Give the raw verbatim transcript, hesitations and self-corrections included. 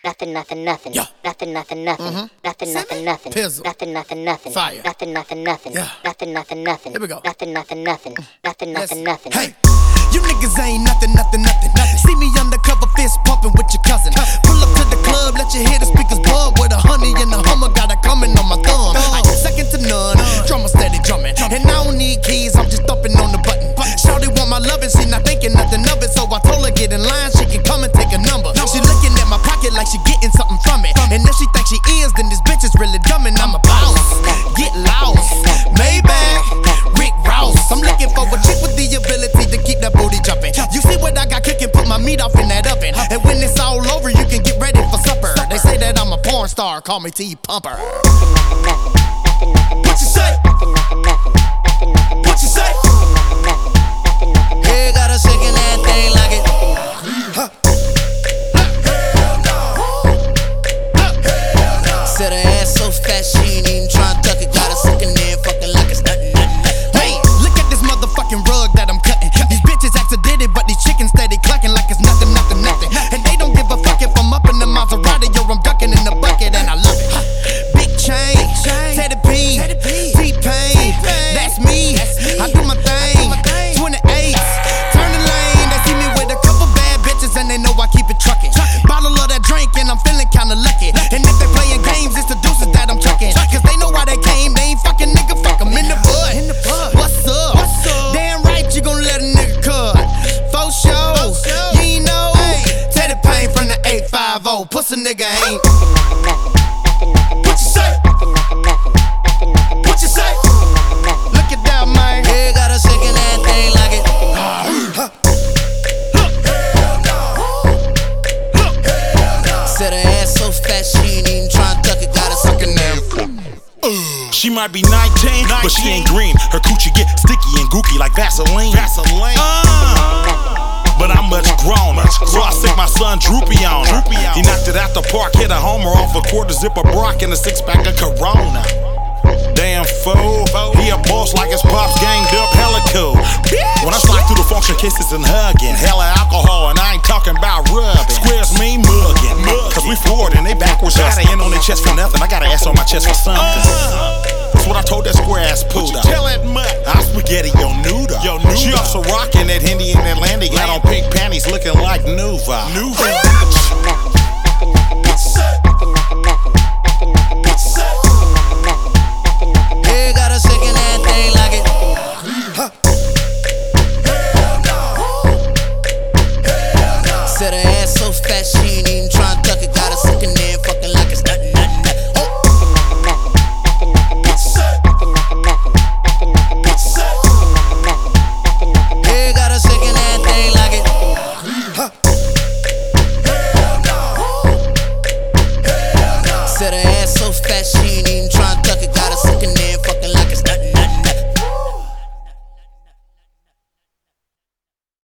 nothing, nothing, nothing, Yeah. nothing, nothing, nothing, Mhm. nothing, nothing, nothing, Pizzle. nothing, nothing, nothing, Fire. nothing, nothing, nothing, Yeah. nothing, nothing, nothing, Here we go. nothing, nothing, nothing, nothing, nothing, Listen. nothing. Hey, you niggas ain't nothing, nothing, nothing, nothing. See me undercover, fist pumping with your cousin. Pull up to the club, let you hear the speakers buzz with a honey and a hummer. Got it coming on my thumb. I ain't second to none. Drummer steady drumming, and I don't need keys. I'm just thumping on the button. Shawty want my lovin', she not thinking nothing of it. So I told her get in line, she can come and take a number. She looking at my pocket like she getting something from it. And if she thinks she is, then this bitch is really dumb and I'm a boss. Get lost, Maybach, Rick Ross. I'm looking for a chick with the ability to keep that booty jumping. You see what I got cooking, put my meat off in that oven. And when it's all over, you can get ready for supper. They say that I'm a porn star, call me T Pumper. Nothing, nothing, nothing, nothing, nothing, What you say? nothing, nothing, nothing, nothing, nothing, What you say? nothing, nothing, nothing, nothing, nothing, nothing. Yeah, got her shaking that thing like it. Said her ass so fat she ain't even tryna tuck it. Got her sucking there, fucking like it's nothing, nothing, nothing. Hey, look at this motherfucking rug that I'm cutting. These bitches accidentally, but these chickens steady clucking like it's nothing, nothing, nothing. And they don't give a fuck if I'm up in the Maserati or I'm ducking in the bucket, and I love it. Big chain, Teddy P, T-Pain, that's me. I do my thing. twenty-eights, turn the lane. They see me with a couple bad bitches and they know I keep it trucking. Bottle of that drink and I'm feeling kinda lucky. And if they playing games, it's the deuces that I'm chucking. Cause they know why they came, they ain't fucking nigga, fuck 'em in the bud. What's up? Damn right you gon' let a nigga cut. Faux show, you ain't know. Teddy Payne from the eight five oh, pussy nigga ain't. What you say? What you say? Look at that, man. Yeah, got her shaking that thing like it. Said her ass so fat she ain't even tryna tuck it. Got her sucking there. She might be nineteen, but she ain't green. Her coochie get sticky and gooky like Vaseline. Vaseline. Uh, but I'm much growner, so I stick my son Droopy on her. He knocked it out the park, hit a homer off a quarter zip of Brock and a six pack of Corona. Damn fool, he a boss like his pops ganged up hella cool. When I slide through the function kisses and hugging, hella alcohol and I ain't talking about rubbing. Squares me mugging, cause we forward and they backwards. I got an N on their chest for nothing, I got an S on my chest for something. That's what I told that square ass Puda. Tell that mutt, I'm spaghetti, yo nuda. Yo nuda. She also rocking that Hindi and Atlantic, got on pink panties looking like Nuva. Nuva. Yeah, got her shaking that thing like it. Said her ass so fat she ain't even tryna tuck it. Got her sucking there, fucking like it's nothing, nothing, nothing. Oh. Yeah, got her shaking that thing like it. Said her ass so fat she ain't even